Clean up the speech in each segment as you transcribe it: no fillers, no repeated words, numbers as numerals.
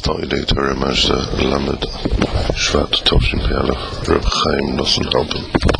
Toile Torah Majda Lamed Shvat Tovshin Pe'alach Reb Chaim Nosson Alban.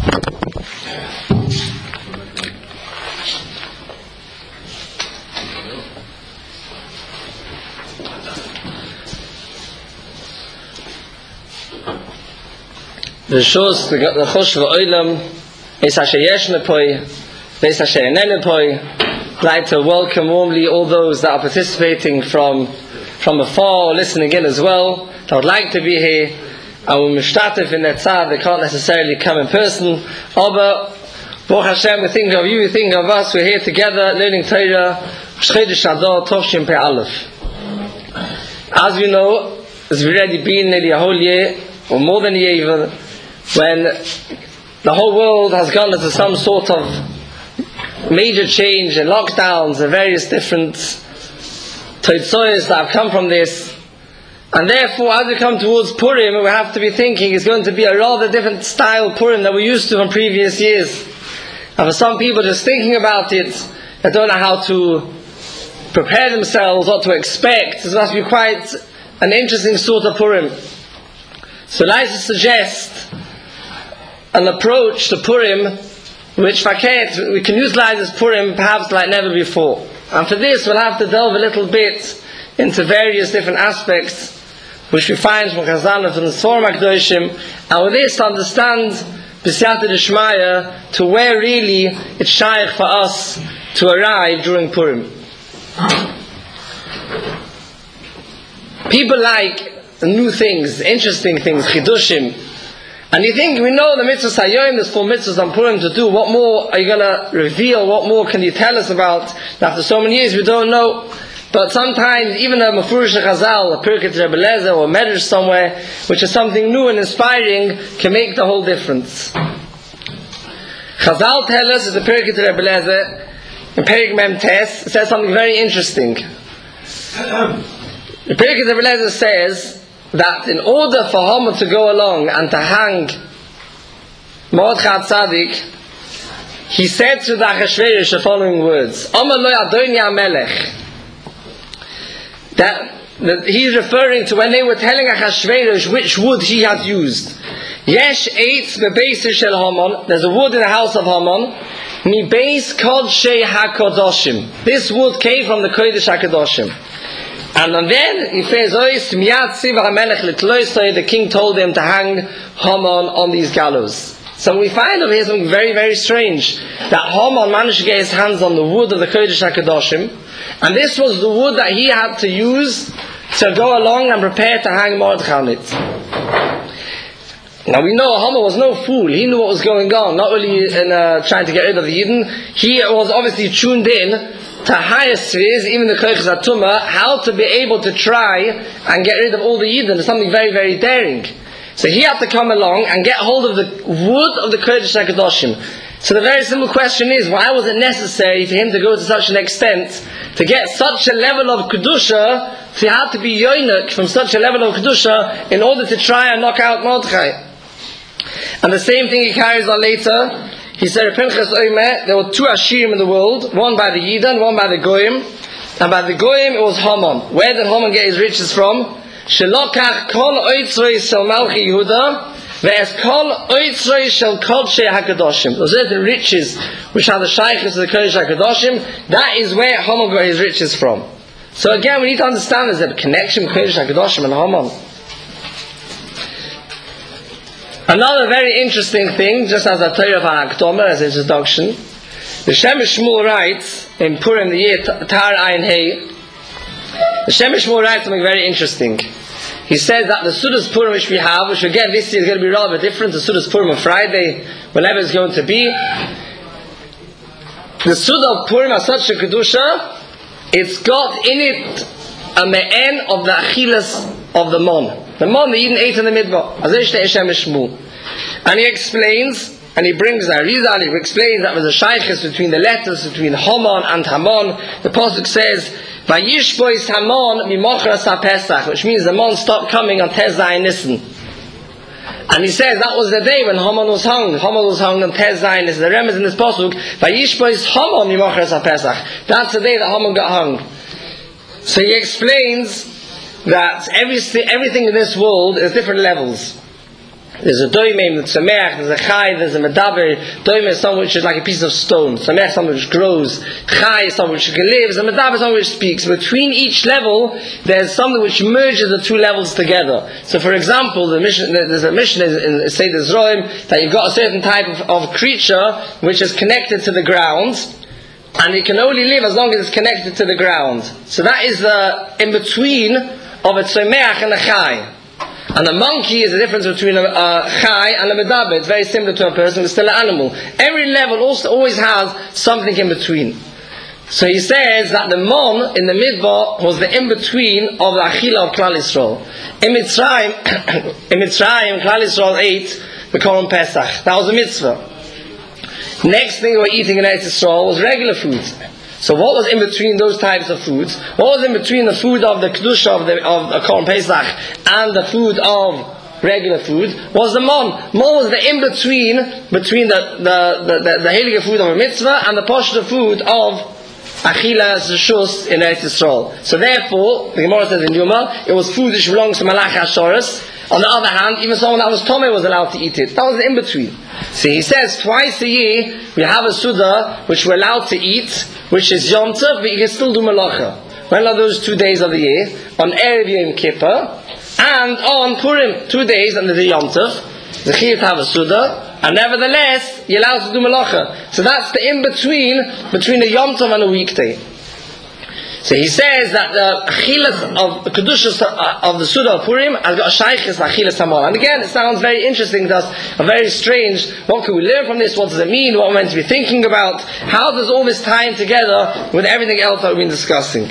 The shows the Chosh v'Olam is Asher Yeshna Poi, Beis Asher Enene Poi. I'd like to welcome warmly all those that are participating from afar, listening in as well. That would like to be here. Our Mishtatif in that tzad, they can't necessarily come in person. Aber Baruch Hashem, we think of you, we think of us. We're here together learning Torah. Chodesh Adar Tovshin Pei Aleph. As you know, it's already been nearly a whole year, or more than a year even, when the whole world has gone into some sort of major change and lockdowns and various different toitzoyos that have come from this. And therefore, as we come towards Purim, we have to be thinking it's going to be a rather different style Purim that we're used to from previous years. And for some people just thinking about it, they don't know how to prepare themselves, what to expect. This must be quite an interesting sort of Purim. So I'd like to suggest an approach to Purim which we can utilize as Purim perhaps like never before. And for this we'll have to delve a little bit into various different aspects which we find from Chazal and from the Sforim HaKadoshim, and with this to understand B'siyata D'Shmaya to where really it's shaykh for us to arrive during Purim. People like new things, interesting things, chidushim. And you think, we know the mitzvahs hayoim, there's 4 mitzvahs on Purim to do. What more are you going to reveal? What more can you tell us about? After so many years, we don't know. But sometimes, even a Mefurish Chazal, a Pirkei Rebbe Lezer, or a Medrash somewhere, which is something new and inspiring, can make the whole difference. Chazal tell us, it's a Pirkei Rebbe Lezer, in Perik Mem Tes, it says something very interesting. The Pirkei Rebbe Lezer says that in order for Haman to go along and to hang Mordechai Tzaddik, he said to the Achashverosh the following words: Amar lo Adoni HaMelech. That he's referring to when they were telling Achashverosh which wood he had used. Yesh eitz bebeis shel Haman. There's a wood in the house of Haman. Mi beis kodshei hakodoshim. This wood came from the Kodesh HaKadoshim. And then he says, the king told him to hang Haman on these gallows. So we find over here something very, very strange. That Haman managed to get his hands on the wood of the Kodesh HaKadoshim. And this was the wood that he had to use to go along and prepare to hang Mordechai on it. Now we know Haman was no fool. He knew what was going on. Not only in trying to get rid of the Yidden, he was obviously tuned in to higher spheres, even the Kodesh HaTumah, how to be able to try and get rid of all the Yidden. It's something very, very daring. So he had to come along and get hold of the wood of the Kodesh HaKadoshim. So the very simple question is, why was it necessary for him to go to such an extent to get such a level of Kedusha? So he had to be yoinik from such a level of Kedusha in order to try and knock out Mordechai. And the same thing he carries on later. He said, Pinchas Omer, there were 2 Ashirim in the world, one by the Yidden, one by the Goyim. And by the Goyim it was Haman. Where did Haman get his riches from? Shelokach kol oitzroi shel Malchi Yehuda, ve'es kol oitzroi shel Kodshei HaKadoshim. Those are the riches which are the shaykhs of the Kodesh HaKadoshim. That is where Haman got his riches from. So again, we need to understand there's a connection between Kodesh HaKadoshim and Haman. Another very interesting thing, just as a Torah HaHakdama, as an introduction, the Shemesh Shmuel writes in Purim, the year Tar Ayin Hey, the Shemesh Shmuel writes something very interesting. He says that the Sudas Purim which we have, which again this year is going to be rather different, the Sudas Purim on Friday, whenever it's going to be, the Suda of Purim has such a Kedusha, it's got in it a me'en of the Achilas of the Mon. The Mon the Yidden ate in the Midbar. And he explains, and he brings the Arizal, he explains that there was a shaykhis between the letters, between Haman and Haman. The Pasuk says, Vayishbois Haman mimochras HaPesach, which means the Mon stopped coming on Tez Zayin Nisan. And he says that was the day when Haman was hung. Haman was hung on Tez Zayin Nisan. The remez in this Pasuk, Vayishbois Haman mimochras HaPesach. That's the day that Haman got hung. So he explains that everything in this world is different levels. There's a doimim, there's a meach, there's a chai, there's a medaber. Doimim is something which is like a piece of stone. Samech is something which grows. Chai is something which lives. And medaber is something which speaks. Between each level, there's something which merges the two levels together. So, for example, there's a mission in Seder Zroim that you've got a certain type of creature which is connected to the ground, and it can only live as long as it's connected to the ground. So that is the in between of a tzomeach and a chai. And a monkey is the difference between a chai and a medaber. It's very similar to a person, but still an animal. Every level also always has something in between. So he says that the mon in the midbar was the in-between of the achila of Klal Yisrael. In Mitzrayim, Klal Yisrael ate the Korban Pesach. That was a mitzvah. Next thing we were eating in Eretz Yisrael was regular food. So what was in between those types of foods? What was in between the food of the Kedusha of the Korban Pesach and the food of regular food? Was the mon. Mon was the in-between between the heilige food of a mitzvah and the posher food of Achila Zeshus in Eretz Yisrael. So therefore, the Gemara says in Yuma, it was food which belongs to Malach HaShoros. On the other hand, even someone that was Tomei was allowed to eat it. That was the in-between. See, he says twice a year we have a Suda which we're allowed to eat, which is Yom Tov, but you can still do Malacha. When are those 2 days of the year? On Erev Yom Kippur and on Purim, 2 days under the Yom Tov. The Chiyuv to have a Suda, and nevertheless you're allowed to do Malacha. So that's the in-between the Yom Tov and a weekday. So he says that the achilas of the kedushas of the Suda of Purim has got a shaykhis achilas hamal. And again, it sounds very interesting to us, and very strange. What can we learn from this? What does it mean? What we're meant to be thinking about? How does all this tie in together with everything else that we've been discussing?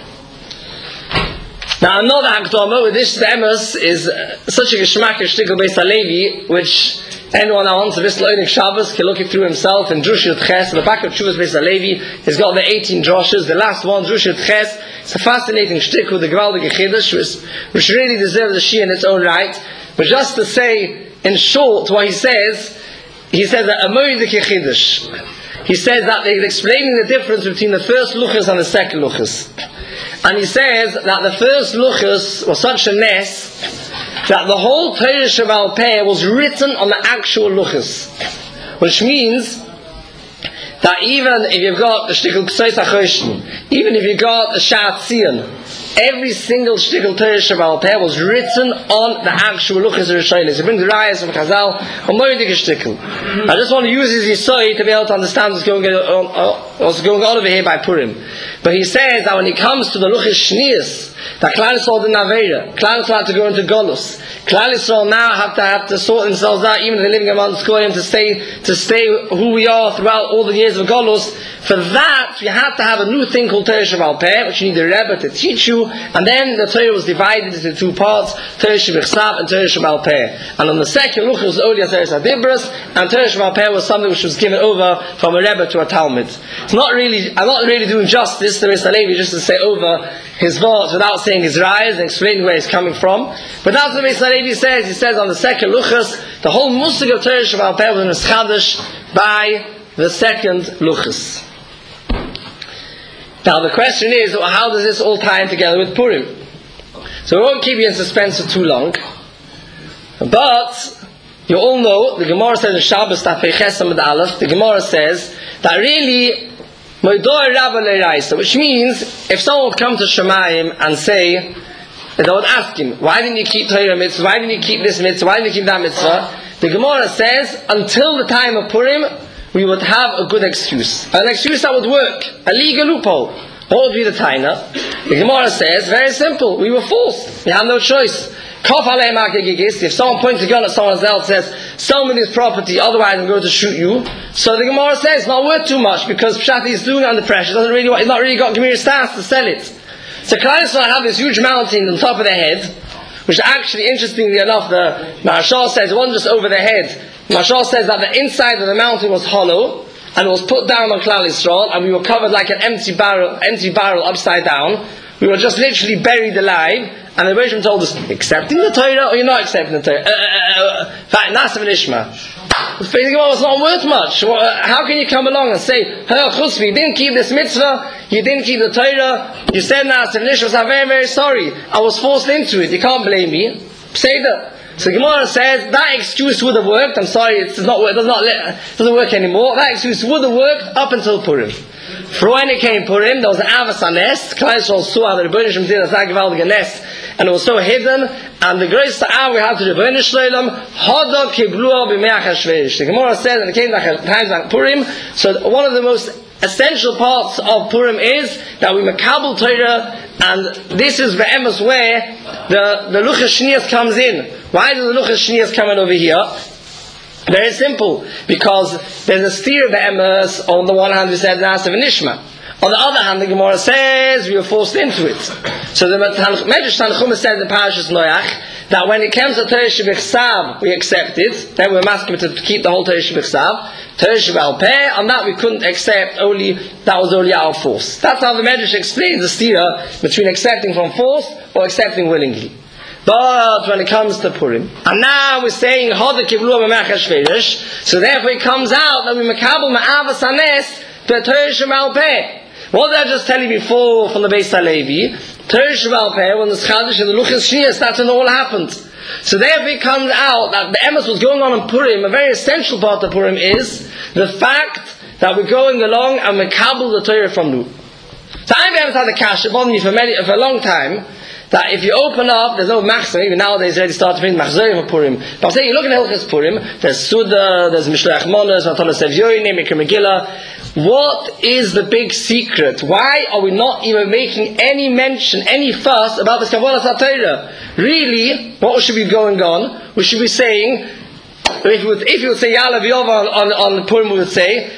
Now another Hakdama with this Emes is such a geschmack of Shtickle Beis HaLevi, which anyone that wants to visit Oinik Shabbos can look it through himself in Drush Yud Ches. In the back of Shuvas Beis HaLevi, he's got the 18 droshes. The last one, Drush Yud Ches, it's a fascinating shtick with the Gewaldige Chiddush, which really deserves a shia in its own right. But just to say in short what he says that a Moedike Chiddush. He says that they're explaining the difference between the first luchas and the second luchas. And he says that the first luchas was such a ness that the whole Torah Shebaal Peh was written on the actual luchas, which means that even if you've got a shtickle K'sois HaChoshen, even if you've got a Shat Zion, every single shtickle Torah Shebaal Peh was written on the actual luchas of Rishonos. He brings the rayas from Chazal, a moedik shtickle. I just want to use his Yisoi to be able to understand what's going on over here by Purim. But he says that when it comes to the luchas Shnias, that Klal Yisrael didn't have Eira, Klal Yisrael had to go into Golus. Klal Yisrael now have to sort themselves out, even if they're living among Goyim, to stay who we are throughout all the years of Golus. For that, you have to have a new thing called Torah Shebaal Peh, which you need a Rebbe to teach you, and then the Torah was divided into two parts, Torah Shebichsav and Torah Shebaal Peh. And on the second luch was Oli Aseres Adibras, and Torah Shebaal Peh was something which was given over from a Rebbe to a Talmud. I'm not really doing justice to Mr. Levi just to say over his words without saying his rayas and explaining where he's coming from. But that's what Mr. Levi says. He says on the second luchas, the whole musig of Torah Shebaal Peh was Neschadash by the second luchas. Now the question is, how does this all tie in together with Purim? So we won't keep you in suspense for too long. But you all know, the Gemara says in Shabbos Tafei Ches Amud Aleph, the Gemara says that really, Moedor Rabba Leiraisa, which means if someone would come to Shemayim and say, they would ask him, why didn't you keep Torah mitzvah? Why didn't you keep this mitzvah? Why didn't you keep that mitzvah? The Gemara says, until the time of Purim, we would have a good excuse. An excuse that would work. A legal loophole. What would be the taina? The Gemara says, very simple. We were forced. We have no choice. If someone points a gun at someone else and says, sell me this property, otherwise I'm going to shoot you. So the Gemara says, it's not worth too much, because Pshat is doing it under pressure. He's not really got Gemir stance to sell it. So Klal Yisrael have this huge mountain on top of their head, which actually, interestingly enough, the Maharshal says, it wasn't just over their head. Mashal says that the inside of the mountain was hollow, and it was put down on Klal Yisrael, and we were covered like an empty barrel upside down. We were just literally buried alive, and the Rebbeinu told us, accepting the Torah or you're not accepting the Torah? Nasa v'nishma. It's not worth much. How can you come along and say, you didn't keep this mitzvah, you didn't keep the Torah, you said Nasa v'nishma, I'm very, very sorry. I was forced into it. You can't blame me. Say that. So Gemara says that excuse would have worked. I'm sorry, it doesn't work anymore. That excuse would have worked up until Purim. For when it came Purim, there was an Avos Hanes. Klal Yisrael saw the Rebbeinu Shalom did a gewaltige nest, and it was so hidden. And the greatest hour we had to the Rebbeinu Shalom, Hada Kiblua b'Meach HaShveish. The Gemara says, and it came times like Purim. So one of the most essential parts of Purim is that we makabel Torah, and this is the emes where the Luchas Shnias comes in. Why do the Luchas Shnias come in over here? Very simple, because there's a steer of the emes. On the one hand we said Nasa v'nishma. On the other hand, the Gemara says we were forced into it. So the Medrash Tanchuma said in Parashas Noach that when it comes to Torah Shebechsav, we accept it. Then we were asking to keep the whole Torah Shebechsav. Torah Shebal Peh, on that we couldn't accept, that was only our force. That's how the Medrash explains the steer between accepting from force or accepting willingly. But when it comes to Purim, and now we're saying Hada Kivlu B'Meach HaShveish, so therefore it comes out that we makabel Ma'avas Hanes to Torah Shebal Peh. What did I just tell you before from the Beis HaLevi? Torah Shebal Peh, when the Chadash and the Luchas Shnias, that's when it all happened. So therefore it comes out that the emes was going on in Purim. A very essential part of Purim is the fact that we're going along and makabel the Torah from Nu. So I've ever had a kasha, bothered me for a long time, that if you open up, there's no machzor. Even nowadays, already started to print machzor for Purim. But I'm saying, you look at Hilchos Purim. There's Suda, there's Mishloach Manos, Matanos Evyoyne, Mikra Megillah. What is the big secret? Why are we not even making any mention, any fuss about this Kavonas HaTorah? Really, what should be going on? We should be saying, if you would say Ya'ala V'yova on Purim, we would say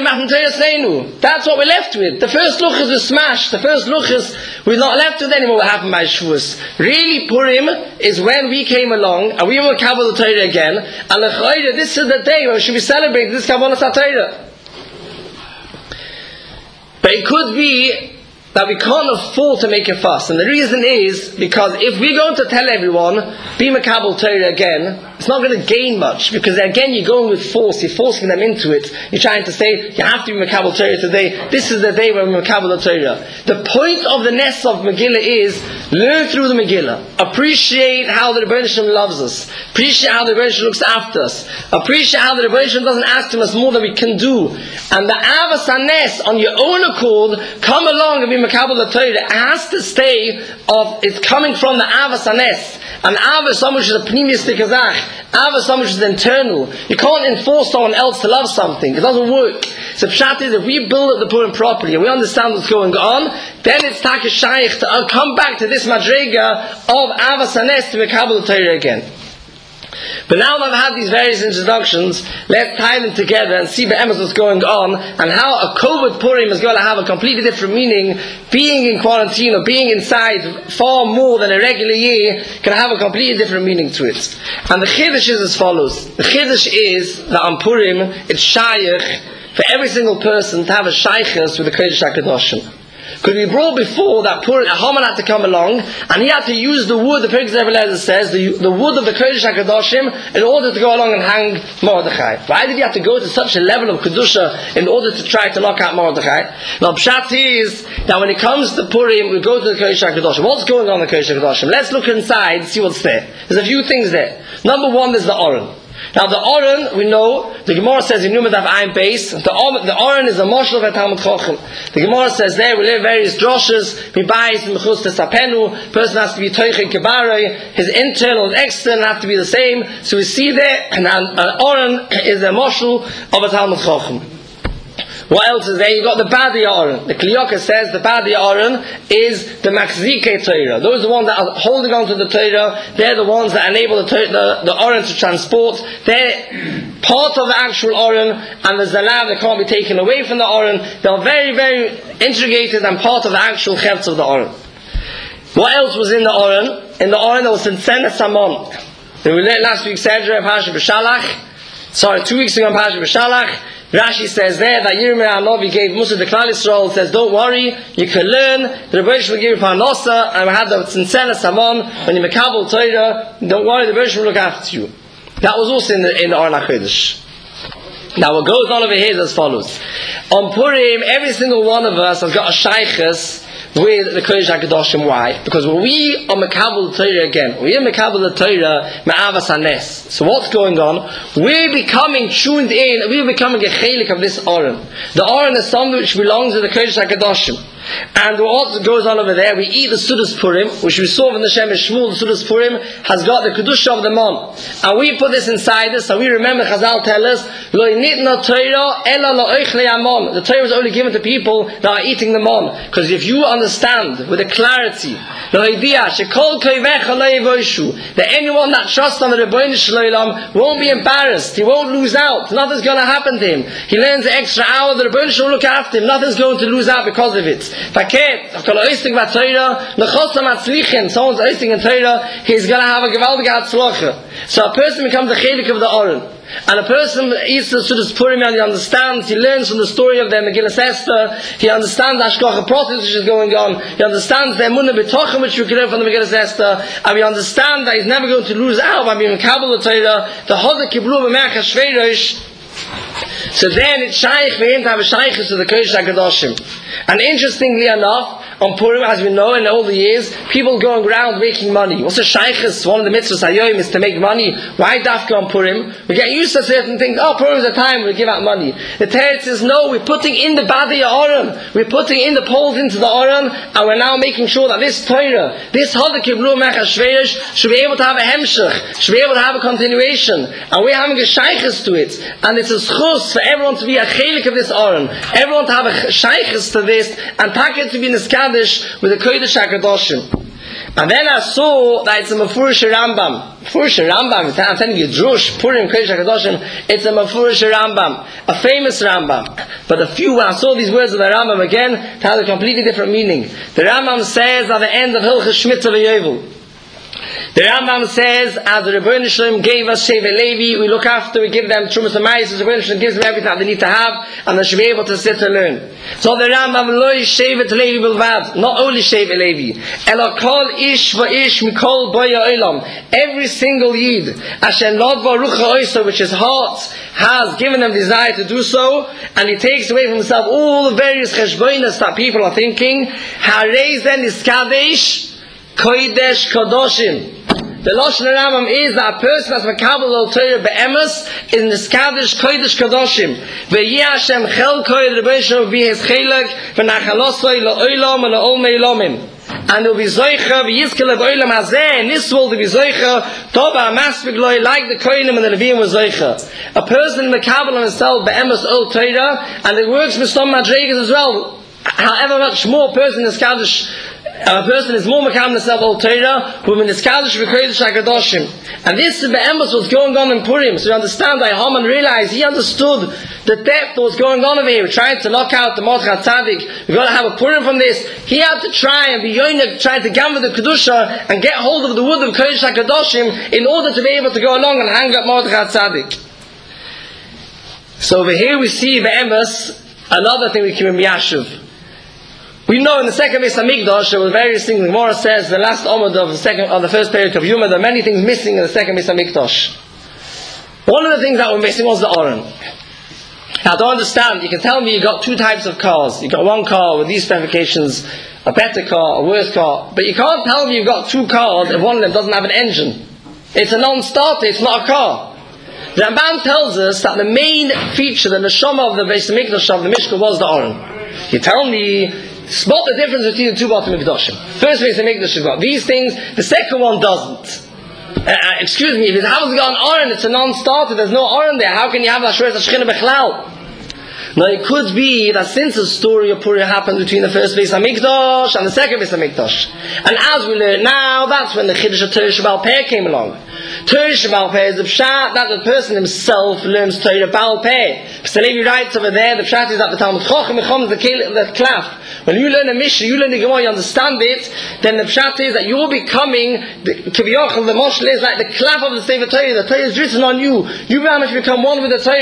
that's what we're left with. The first luchas was smashed. The first luchas we're not left with anymore. What happened by Shavuos? Really, Purim is when we came along and we were Kabbalah the Torah again. And this is the day when we should be celebrating this Kabbalah Torah. But it could be that we can't afford to make a fuss, and the reason is because if we're going to tell everyone be makabel Torah again, it's not going to gain much, because again you're going with force, you're forcing them into it. You're trying to say you have to be makabel Torah today. This is the day when we're makabel the Torah. The point of the nest of Megillah is learn through the Megillah, appreciate how the Rebbeinu Shalom loves us, appreciate how the Rebbeinu Shalom looks after us, appreciate how the Rebbeinu Shalom doesn't ask from us more than we can do, and the Avos Hanes on your own accord come along and be makabel the Torah. It has to stay it's coming from the Avos Hanes. And Avos is something which is a pneumistic azach. Avos is something which is internal. You can't enforce someone else to love something. It doesn't work. So Pshat is, if we build up the Purim properly and we understand what's going on, then it's Taka Shaykh to come back to this Madrega of Avos Hanes to makabel the Torah again. But now that I've had these various introductions, let's tie them together and see be'emes what's going on, and how a COVID Purim is going to have a completely different meaning. Being in quarantine or being inside far more than a regular year can have a completely different meaning to it. And the Chiddush is as follows. The Chiddush is that on Purim, it's shaykh for every single person to have a shaykhus with the Kodesh HaKadoshim. Because we brought before that Haman had to come along and he had to use the wood, the Perek Zevelezer says, the wood of the Kodesh HaKadoshim in order to go along and hang Mordechai. Why did he have to go to such a level of Kedusha in order to try to knock out Mordechai? Now Pshat is that when it comes to Purim, we go to the Kodesh HaKadoshim. What's going on in the Kodesh HaKadoshim? Let's look inside and see what's there. There's a few things there. Number one, there's the Aron. Now the Aron, we know, the Gemara says in Yumadav Ayin Beis, the Aron is a moshel of a Talmud Chochem. The Gemara says there, we live various droshes, Mibayis, Mechus Tesapenu, person has to be Toichei Kebarei, his internal and external have to be the same. So we see there, and Aron is a moshel of a Talmud Chochem. What else is there? You've got the Badi Aron. The Kliyaka says the Badi Aron is the Machzikei Torah. Those are the ones that are holding on to the Torah. They're the ones that enable the Aron to transport. They're part of the actual Aron, and the Zalav that can't be taken away from the Aron. They're very, very integrated and part of the actual Chetz of the Aron. What else was in the Aron? In the Aron there was Sensenes Samon. We learned last week, 2 weeks ago on Parashat B'Shalach, Rashi says there that Yirmiyah Hanavi gave Musa the Klal Yisrael, says, don't worry, you can learn, the Rebbe will give you Parnasa, and we had the Tzintzenes Hamon, when you Mekabel Torah, don't worry, the Rebbe will look after you. That was also in the Aron HaKodesh. Now what goes on over here is as follows. On Purim, every single one of us has got a shaykhus with the Kodesh HaKadoshim. Why? Because when we are Mekabel Torah again, we are Mekabel Torah Me'avas HaNes. So what's going on? We're becoming tuned in, we're becoming a chelik of this Aron. The Aron is something which belongs to the Kodesh HaKadoshim. And what goes on over there, we eat the Sudas Purim, which we saw from the Shemesh Shmuel. The Sudas Purim has got the Kedusha of the Mon. And we put this inside us, and we remember Chazal tell us, Lo nitna Torah ela lo oichlei hamon. The Torah is only given to people that are eating the Mon. Because if you understand with a clarity, Lo idea, shekol koivecha lo yevoishu, that anyone that trusts on the Rebbeinu Shalom won't be embarrassed, he won't lose out, nothing's going to happen to him. He learns the extra hour, the Rebbeinu Shalom will look after him, nothing's going to lose out because of it. Someone's oisting in Torah, he's going to have a gewaltige Hatzlacha. So a person becomes a chelik of the Aron. And a person eats the Sudas Purim and he understands, he learns from the story of the Megillas Esther, he understands the Hashgacha Pratis which is going on, he understands the Emunah B'tochim which we can learn from the Megillas Esther, and we understand that he's never going to lose out by being Mekabel the Torah, the Hodek Kiblu B'Merch HaShveirosh. So then it's shaykh, we aim to have a shaykh to the Kodesh HaKadoshim. And interestingly enough, on Purim, as we know in all the years, people going around making money. What's a shaykhis? One of the mitzvahs hayoim is to make money. Why dafka on Purim? We get used to certain things. Oh, Purim is a time we give out money. The Torah says, no, we're putting in the Badi Aron. We're putting in the poles into the Aron, and we're now making sure that this Torah, this Hodek Kiblu Merch HaShveirosh, should be able to have a hemshech, should be able to have a continuation. And we're having a shaykhis to it. And it's a schus for everyone to be a chelik of this Aron. Everyone to have a shaykhis to this, and packet to be in the Skadish with the Kodesh HaKadoshim. And then I saw that it's a Mefurish Rambam. Mefurish Rambam, I'm telling you, Drush, Purim, Kodesh HaKadoshim, it's a Mefurish Rambam, a famous Rambam. But when I saw these words of the Rambam again, it has a completely different meaning. The Rambam says at the end of Hilchos Shmita V'Yovel, the Rambam says, as the Rebbeinu Shalom gave us Shevet Levi, we look after, we give them Trumas Amayis, the Rebbeinu Shalom gives them everything that they need to have, and they should be able to sit and learn. So the Rambam, Loi Shevet Levi Bilvad, not only Shevet Levi, Ela Kol Ish Va'ish Mikol Boya Olam, every single Yid, Asher Nodva Rucha Oysa, which his heart has given them desire to do so, and he takes away from himself all the various cheshbonos that people are thinking, Harei Zen Iskadesh, Kodesh Kadoshim. The Lashon Rambam is that a person that's Mekabel al Torah be'emes is in the Skadish Kodesh Kadoshim. Ve'yeh Hashem chel koyed Rebbeinu be his chelek v'nachalosoi la'olam la'olmei lomim. And he'll be zoicha v'yizkel la'olam hazeh and this will be zoicha toba amaspik loy like the kohenim and the Levim was zoicha. A person Mekabel on himself be'emes al Torah, and it works with some madrigas as well. However much more a person is Skadish, a person is more Mekabel himself al Torah, who in the Skadish v'kodesh HaKadoshim. And this be'emes was going on in Purim. So you understand that Haman realized, he understood the depth that was going on over here. We're trying to knock out the Mordechai Tzaddik. We've got to have a Purim from this. He had to try and be yoinik, trying to gamble the Kedusha and get hold of the wood of Kodesh HaKadoshim in order to be able to go along and hang up Mordechai Tzaddik. So over here we see be'emes, another thing we can be Yashuv. We know in the second Beis Hamikdash there were various things. The Gemara says the last Omid of the first period of Yuma, there are many things missing in the second Beis Hamikdash. One of the things that were missing was the Aron. Now, to understand, you can tell me you got two types of cars. You got one car with these specifications, a better car, a worse car. But you can't tell me you've got two cars if one of them doesn't have an engine. It's a non-starter. It's not a car. The Ramban tells us that the main feature, the neshama of the Beis Hamikdash of the Mishkan was the Aron. You tell me, spot the difference between the two bottom Mikdashim. First Beis Hamikdash has got these things, the second one doesn't. Excuse me, if it hasn't got an Aron, it's a non-starter, there's no Aron there, how can you have that Shreis HaShechina Bechlal? Now it could be that since the story of Purim happened between the first Beis Hamikdash and the second Beis Hamikdash, and as we learn now, that's when the Chiddush of Torah Sheba'al Peh came along. Torah Sheba'al Peh is the pshat that the person himself learns Torah Ba'al Peh. Mr. Levi writes over there, the pshat is that the Talmud Chochem becomes the klaf. When you learn a Mishnah, you learn the Gemara, you understand it, then the pshat is that you're becoming, the Moshel is like the klaf of the Sefer Torah. The Torah is written on you. You very much become one with the Torah.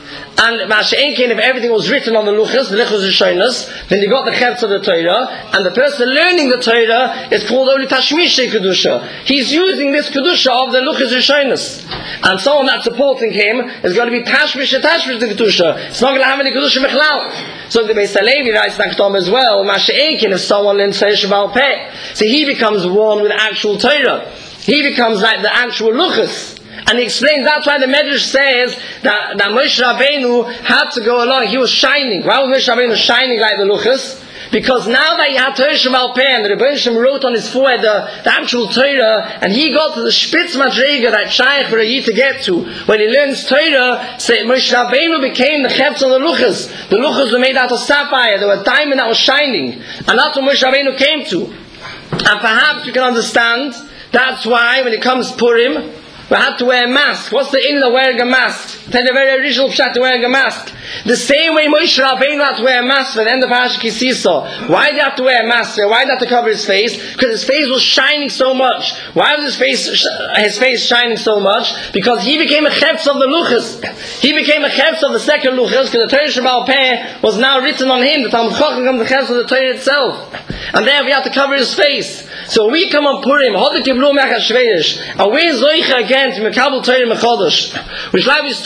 And if everything was written on the Luchas Rishonos, then you got the Chetz of the Torah, and the person learning the Torah is called only Tashmish Kedusha. He's using this Kedusha of the Luchas Rishonos. And someone that's supporting him is going to be Tashmish the Kedusha. It's not going to have any Kedusha Mechlal. So the Beis Halevi writes Nakdom as well, if someone learns Torah Shabbat Peh, so he becomes one with actual Torah. He becomes like the actual Luchas. And he explains that's why the Medrash says that Moshe Rabbeinu had to go along. He was shining. Why was Moshe Rabbeinu shining like the Luchas? Because now that he had Torah Shabbat Peh, and the Rebbeinu Shem wrote on his forehead the actual Torah, and he got to the Spitz Madrega that Shaykh for a Yid to get to. When he learns Torah, say Moshe Rabbeinu became the Chetz of the Luchas. The Luchas were made out of sapphire. They were a diamond that was shining. And that's what Moshe Rabbeinu came to. And perhaps you can understand, that's why when it comes Purim, we had to wear a mask. What's the in of wearing a mask? Tell the very original pshat to wearing a mask. The same way Moshe Rabbeinu had to wear a mask for the end of Parashat Ki Sisa. Why did he have to wear a mask? Why did he have to cover his face? Because his face was shining so much. Why was his face shining so much? Because he became a Chetz of the Luchas. He became a Chetz of the second Luchas, because the Torah Shabbat Peh was now written on him. The Talmud Chacham becomes the Chetz of the Torah itself. And there we have to cover his face. So we come on Purim, and we're Zoicha again to Mekabel Torah Mechodesh. We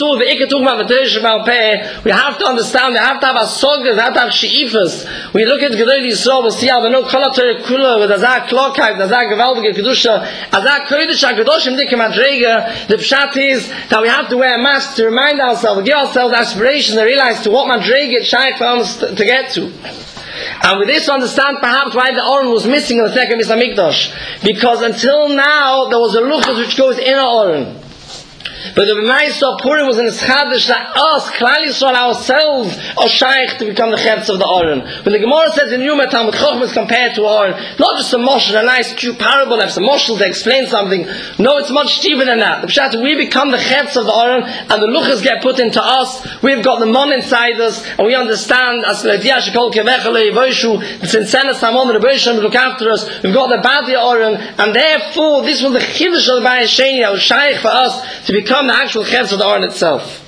have to understand, we have to have a sogas, we have to have she'ifas. We look at Gedol Yisrael, we'll see how we know Kol Torah Kula, with Azak Klokheit, Azak Gewaldige Kedusha, Azak Kodesh HaKadoshim Dike Madrega. The pshat is that we have to wear a mask to remind ourselves, give ourselves aspirations and realize to what Madrega it's shy for us to get to. And with this understand perhaps why the Aron was missing in the second Beis Hamikdash. Because until now there was a Luchas which goes in an Aron. But the B'maisa Purim was in the Chadash that us, Klal Yisrael ourselves, are shaykh to become the Chetz of the Aron. When the Gemara says in Yuma Talmud Chacham is compared to Aron, not just a moshel, a nice cute parable, it's a moshel to explain something. No, it's much deeper than that. The Pshat, we become the Chetz of the Aron, and the Luchas get put into us. We've got the Mon inside us, and we understand as L'Diah Shekol Kevechel Yevoshu, the Tzintzenes Hamon, the Rebbeinu look after us. We've got the Badi Aron, and therefore this was the Chiddush of the Bayis Sheni that was shaykh for us to become the actual Chetz of the Aron itself.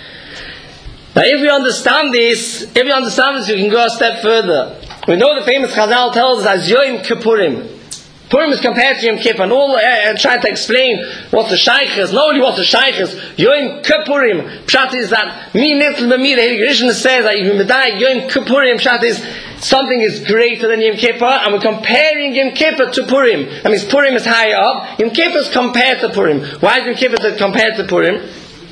Now if we understand this, we can go a step further. We know the famous Chazal tells us as Yom Kippurim. Purim is compared to Yom Kippur, and all trying to explain what the shaykh is, not only what the shaykh is. Yom Kippurim, pshat is that me nitl b'mi, the Heilige Rishon says that if you medai Yom Kippurim, pshat is something is greater than Yom Kippur, and we're comparing Yom Kippur to Purim. That means Purim is higher up, Yom Kippur is compared to Purim. Why is Yom Kippur compared to Purim?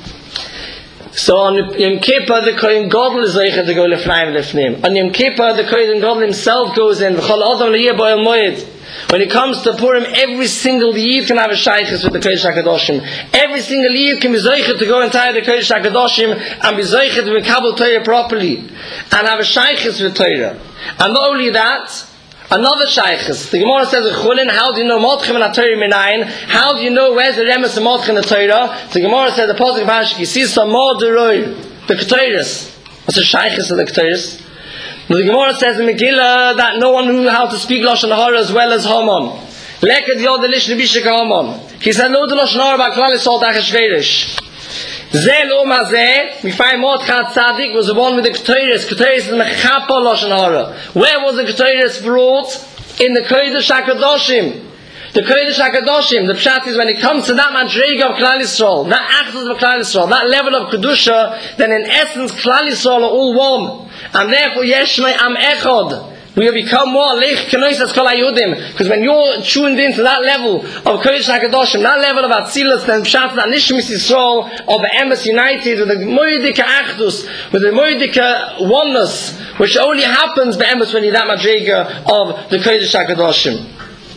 So on Yom Kippur, the Kohen Gadol is zeicher to go lefnaim lefnim. On Yom Kippur, the Kohen Gadol himself goes in. V'chol adam liyeh bo'el moed. When it comes to Purim, every single Yid can have a shaykhis with the Kodesh HaKadoshim. Every single Yid can be zeicher to go inside the Kodesh HaKadoshim and be zeicher to be Kabul Torah properly and have a shaykhis with Torah. And not only that, another shaykhis. The Gemara says, how do you know Motchem and Torah Minayin? How do you know where's the Remes and Motchem and the Torah? The Gemara says, the Pasuk of Parashat Ki Sisa, the Ketores. What's the shaykhis of the Ketores? The Gemara says in Megillah that no one knew how to speak Lashon Hara as well as Haman. Lekad Yod Elishne Bishek Haman. He said, no, the Lashon Hara by Klal Yisrael Achashverosh. Zeh lo mazeh, we find Mordechai Tzaddik was the one with the Ketores. Ketores is Mechapa Lashon Hara. Where was the Ketores brought? In the Kodesh HaKadoshim. The Kodesh HaKadoshim, the Pshat is when it comes to that Madrega of Klal Yisrael, that Achdus of Klal Yisrael, that level of Kedusha, then in essence Klal Yisrael are all one. And therefore Yeshnei Am Echad. We have become more Lech Kenois as Kol HaYudim. Because when you're tuned into that level of Kodesh HaKadoshim, that level of Atzilus, then Pshat, that Nishmis Yisrael, of the Emes united with the Moedika Achdus, with the Moedika oneness, which only happens by Emes when you're that Madrega of the Kodesh HaKadoshim.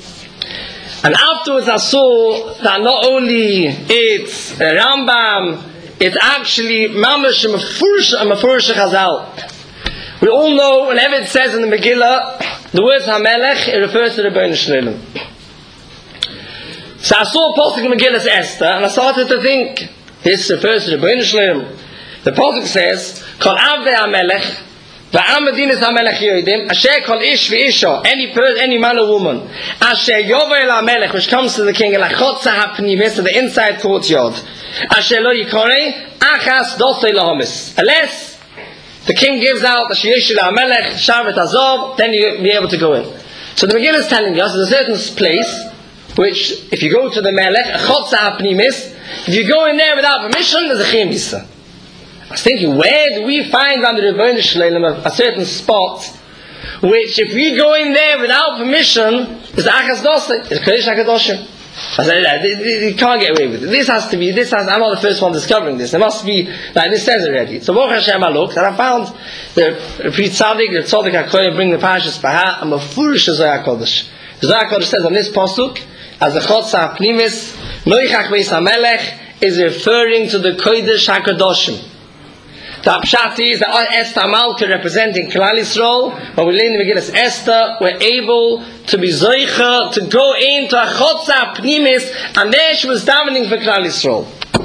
And afterwards I saw that not only it's Rambam, it's actually Mamash and Mefurish Chazal. We all know whenever it says in the Megillah the words HaMelech, it refers to the Rebbeinu Shalom. So I saw a pasuk in Megillah's Esther, and I started to think this refers to the Rebbeinu Shalom. The pasuk says Kol Avdei HaMelech V'am Medinas HaMelech Yodim Asher Kol Ish V'Isha, any man or woman Asher Yovel HaMelech, which comes to the king, Elachotza HaPnimis, to the inside courtyard, Unless the king gives out the Sheyesh Melech, Shavet Azov, then you'll be able to go in. So the Megillah is telling us there's a certain place which, if you go to the Melech, a Chotza HaPnimis, if you go in there without permission, there's a Chiyam Yisa. I was thinking, where do we find under the Rebbeinu Shleilim a certain spot which, if we go in there without permission, is Achas Dosei, is Kodesh HaKadoshim? I said, you can't get away with it. I'm not the first one discovering this. There must be, like this says already. So Baruch Hashem I looked, and I found the Pri Tzadik, the Tzadik HaKoyim, bring the Parashas Baha, and a foolish Zohar HaKodesh. The Zohar HaKodesh says on this Pasuk, as the Chotza HaPnimis, Noichach Beis HaMelech, is referring to the Kodesh HaKadoshim. The Pshat is that Esther Malka representing Klal Yisrael, when we learn the Megillas Esther, we're able to be Zoicha, to go into a Chotza Pnimis, and there she was davening for Klal Yisrael.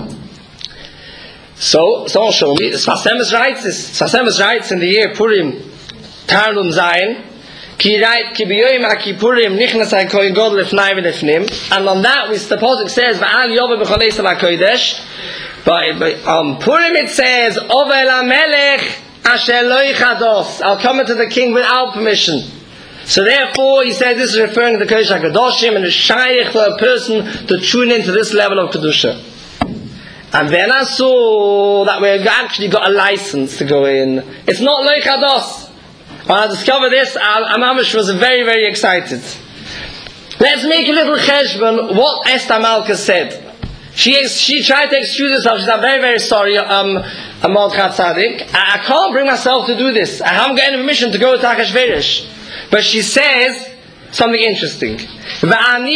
So someone showed me, Sfas Emes writes in the year Purim, Tarnum Zayin, Ki biyoyim HaKippurim nichnas HaKohen Gadol lefnai v'lefnim, and on that the Pasuk says, V'al Yoveh b'cholei Sel HaKodesh. But on Purim it says, Ovel HaMelech asher lo yichados, I'll come into the king without permission. So therefore, he says this is referring to the Kodesh HaKadoshim, and it's shaykh for a person to tune into this level of Kedusha. And then I saw that we actually got a license to go in. It's not lo yichados. When I discovered this, Amamish was very, very excited. Let's make a little cheshbon what Esther Malka said. She tried to excuse herself. She said, I'm very, very sorry, Mordechai Tzadik. I can't bring myself to do this. I haven't got any permission to go to Achashverosh. But she says something interesting. I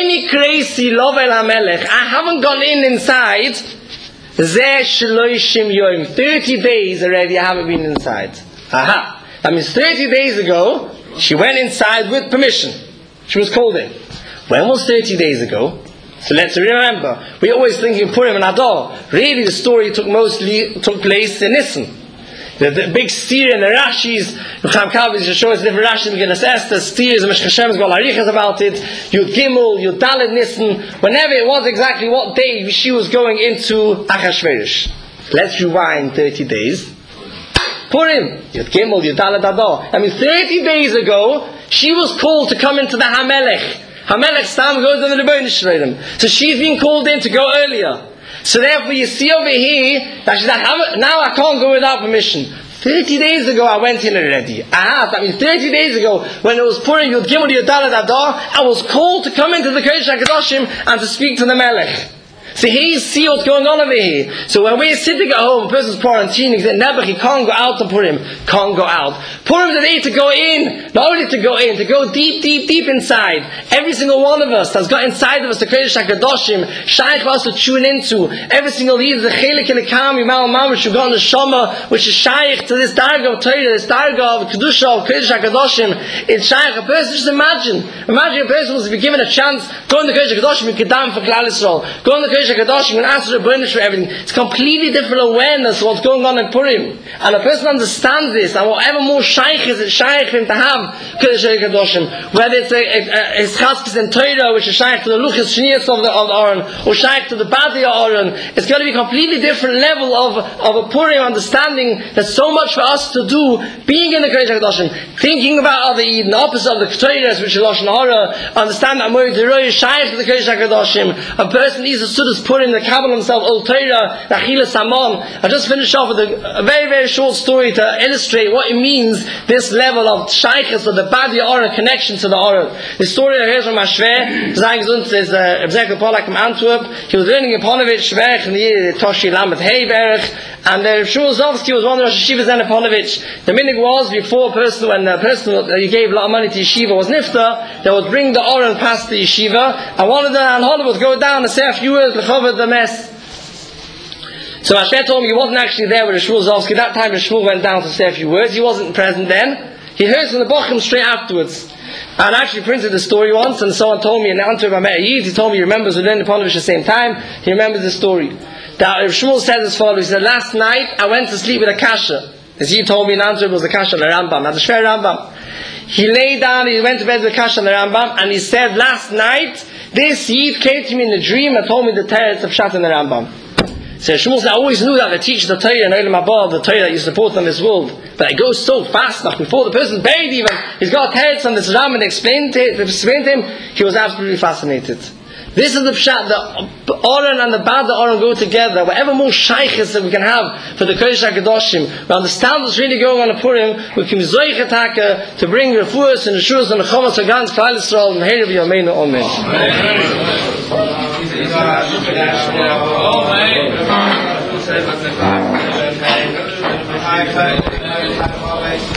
haven't gone inside. 30 days already I haven't been inside. Aha. That means 30 days ago, she went inside with permission. She was called in. When was 30 days ago? So let's remember, we're always thinking Purim and Adar. Really the story took place in Nisan. The big steer and the Rashis, Chaim Kalvis show us different Rashis, Megillas Esther, steers, and Meshach got Arichas about it, Yud Gimel, Yud Dalet Nisan, whenever it was exactly what day she was going into Achashverosh. Let's rewind 30 days. Purim, Yud Gimel, Yud Dalet Adar. I mean 30 days ago, she was called to come into the HaMelech. HaMelech Stam goes under the Rebbeinu Shleilim. So she's been called in to go earlier. So therefore you see over here that she's like, now I can't go without permission. 30 days ago I went in already. That means 30 days ago when it was Purim Yud Gimel Yud Dalet Adar, I was called to come into the Kodesh HaKadoshim and to speak to the Melech. So here you see what's going on over here. So when we're sitting at home, a person's quarantining, he can't go out to Purim. Can't go out. Purim is a day to go in. Not only to go in, to go deep, deep, deep inside. Every single one of us has got inside of us the Kodesh HaKadoshim, shaykh for us to tune into. Every single leader, the Chelik and the Kam, Yimal Mamash, who got in the Shoma, which is shaykh to this Dargah of Torah, this Dargah of Kedusha, of Kodesh HaKadoshim. It's shaykh. A person, just imagine a person was to be given a chance, go in the Kodesh HaKadoshim, and Kedam for Klal Yisrael. Go in the Kodesh HaKadoshim and answer the burnish for everything. It's completely different awareness of what's going on in Purim. And a person understands this, and whatever more shaykh is it shaykh for him to have Kodesh HaKadoshim. Whether it's a Chaskis in Torah, which is shaykh to the Luchas Shnias of the Aron, or shaykh to the Badi Aron, it's going to be a completely different level of a Purim understanding. There's so much for us to do, being in the Kodesh HaKadoshim, thinking about other Eden, the opposite of the Torahs, which is Lashon Hara, understand that Moed Deroy is shaykh to the Kodesh HaKadoshim. A person needs to Sudas Purim, the Kabbalah himself, Ol Torah, Nachila Samon. I'll just finish off with a very, very short story to illustrate what it means, this level of shaykhs of the Badi Aron connection to the Aron. The story I heard from Ashver, Zayn Gesund is Ebzekel Polak from Antwerp. He was learning in Ponovich, Shvech, in the year Toshi Lamed Heiberg, and Shulzovsky was one of the Rosh Yeshivas in Ponovich. The minig was, before when the person that you gave a lot of money to Yeshiva was Nifta, they would bring the Aron past the Yeshiva, and one of the Anholah would go down and say a few words, the mess. So Ashver told me he wasn't actually there with the Shmuel Zovsky. That time the Shmuel went down to say a few words. He wasn't present then. He heard from the Bochum straight afterwards. And I actually printed the story once, and someone told me in Antwerp I met a Yid. He told me he remembers we learned the Ponovich at the same time. He remembers the story. That Shmuel said as follows. He said, last night I went to sleep with a kasha. As he told me in Antwerp was a kasha on the Rambam. That's a Shver Rambam. He lay down, he went to bed with a kasha on the Rambam, and he said, last night this Yid came to me in a dream and told me the teretz of Pshat in the Rambam. So Shmuel said, I always knew that they teach the Torah and Olam Haba, the Torah that you support in this world. But it goes so fast now, before the person's buried even, he's got heads on this Ram and explained to him, he was absolutely fascinated. This is the pshat, the Oren and the Bad Oren go together. Whatever more shaykhs that we can have for the Kodesh HaKadoshim, we understand what's really going on in Purim, we can zoich ataka to bring refuahs and reshus and nechamas to Gans Klal Yisrael and Heiru B'Yameinu. Amen.